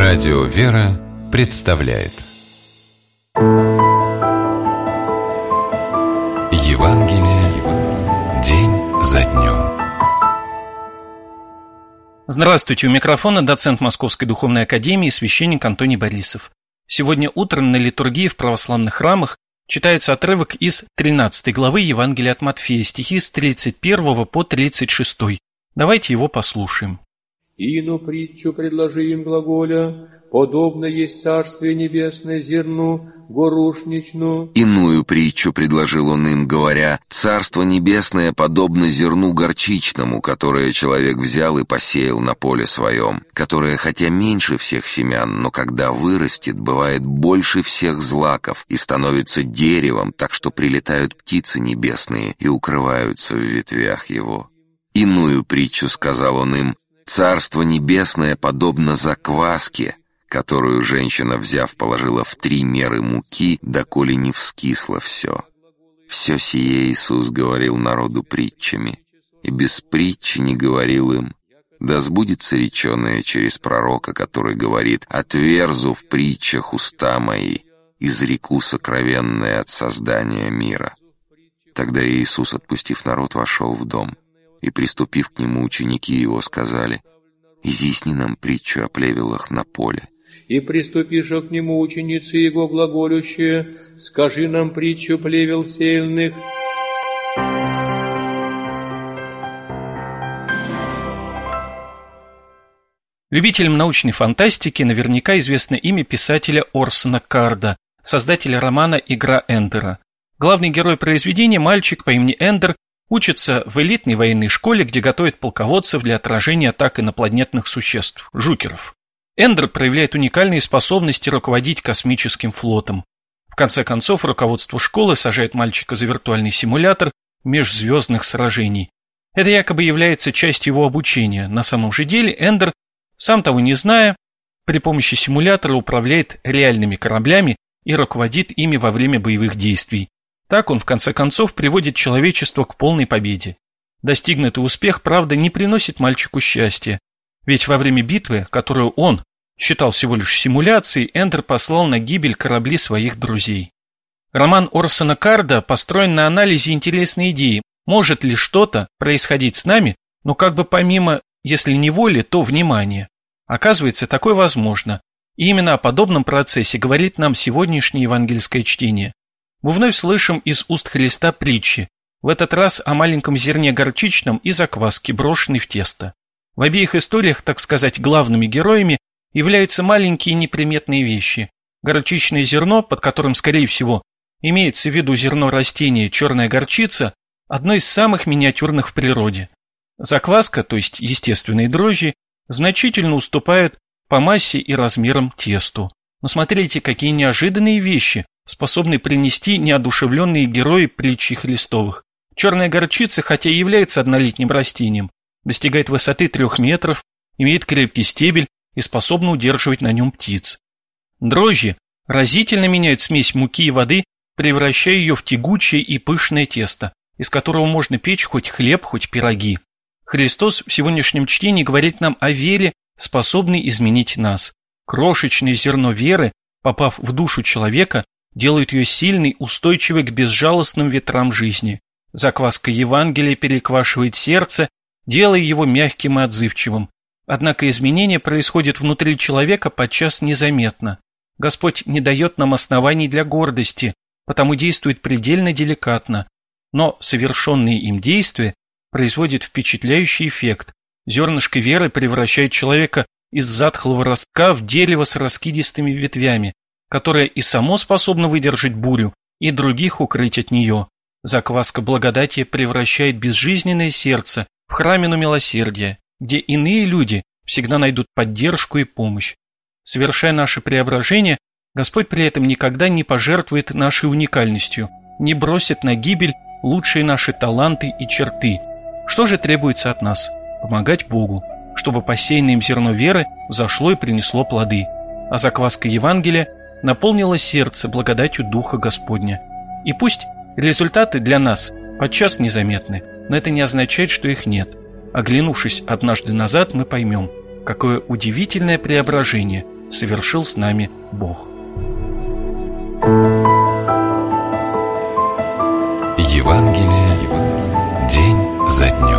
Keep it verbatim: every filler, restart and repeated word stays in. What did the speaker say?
Радио «Вера» представляет Евангелие день за днем. Здравствуйте, у микрофона доцент Московской Духовной Академии, священник Антоний Борисов. Сегодня утром на литургии в православных храмах читается отрывок из тринадцатой главы Евангелия от Матфея, стихи с тридцать первого по тридцать шестой. Давайте его послушаем. «Ину притчу предложи им глаголя, подобно есть Царствие Небесное зерну горушничну». Иную притчу предложил он им, говоря: «Царство Небесное подобно зерну горчичному, которое человек взял и посеял на поле своем, которое, хотя меньше всех семян, но когда вырастет, бывает больше всех злаков и становится деревом, так что прилетают птицы небесные и укрываются в ветвях его». Иную притчу сказал он им: «Царство Небесное подобно закваске, которую женщина, взяв, положила в три меры муки, доколе не вскисло все». Все сие Иисус говорил народу притчами, и без притчи не говорил им. Да сбудется реченое через пророка, который говорит: «Отверзу в притчах уста мои, изреку сокровенное от создания мира». Тогда Иисус, отпустив народ, вошел в дом. И, приступив к нему, ученики его сказали: «Изъясни нам притчу о плевелах на поле». И приступиша к нему ученицы его глаголющие: «Скажи нам притчу плевел сеяльных». Любителям научной фантастики наверняка известно имя писателя Орсона Карда, создателя романа «Игра Эндера». Главный герой произведения, мальчик по имени Эндер, учится в элитной военной школе, где готовят полководцев для отражения атак инопланетных существ – жукеров. Эндер проявляет уникальные способности руководить космическим флотом. В конце концов, руководство школы сажает мальчика за виртуальный симулятор межзвездных сражений. Это якобы является частью его обучения. На самом же деле Эндер, сам того не зная, при помощи симулятора управляет реальными кораблями и руководит ими во время боевых действий. Так он, в конце концов, приводит человечество к полной победе. Достигнутый успех, правда, не приносит мальчику счастья. Ведь во время битвы, которую он считал всего лишь симуляцией, Эндер послал на гибель корабли своих друзей. Роман Орсона Карда построен на анализе интересной идеи: может ли что-то происходить с нами, но как бы помимо, если не воли, то внимания. Оказывается, такое возможно. И именно о подобном процессе говорит нам сегодняшнее евангельское чтение. Мы вновь слышим из уст Христа притчи, в этот раз о маленьком зерне горчичном и закваске, брошенной в тесто. В обеих историях, так сказать, главными героями являются маленькие неприметные вещи. Горчичное зерно, под которым, скорее всего, имеется в виду зерно растения черная горчица, одно из самых миниатюрных в природе. Закваска, то есть естественные дрожжи, значительно уступают по массе и размерам тесту. Но смотрите, какие неожиданные вещи способны принести неодушевленные герои притчи Христовых. Черная горчица, хотя и является однолетним растением, достигает высоты трех метров, имеет крепкий стебель и способна удерживать на нем птиц. Дрожжи разительно меняют смесь муки и воды, превращая ее в тягучее и пышное тесто, из которого можно печь хоть хлеб, хоть пироги. Христос в сегодняшнем чтении говорит нам о вере, способной изменить нас. Крошечное зерно веры, попав в душу человека, делает ее сильной, устойчивой к безжалостным ветрам жизни. Закваска Евангелия переквашивает сердце, делая его мягким и отзывчивым. Однако изменение происходит внутри человека подчас незаметно. Господь не дает нам оснований для гордости, потому действует предельно деликатно. Но совершенные им действия производят впечатляющий эффект. Зернышко веры превращает человека из затхлого ростка в дерево с раскидистыми ветвями, которое и само способно выдержать бурю, и других укрыть от нее. Закваска благодати превращает безжизненное сердце в храмину милосердия, где иные люди всегда найдут поддержку и помощь. Совершая наше преображение, Господь при этом никогда не пожертвует нашей уникальностью, не бросит на гибель лучшие наши таланты и черты. Что же требуется от нас? Помогать Богу, чтобы посеянное им зерно веры взошло и принесло плоды, а закваска Евангелия наполнила сердце благодатью Духа Господня. И пусть результаты для нас подчас незаметны, но это не означает, что их нет. Оглянувшись однажды назад, мы поймем, какое удивительное преображение совершил с нами Бог. Евангелие день за днем.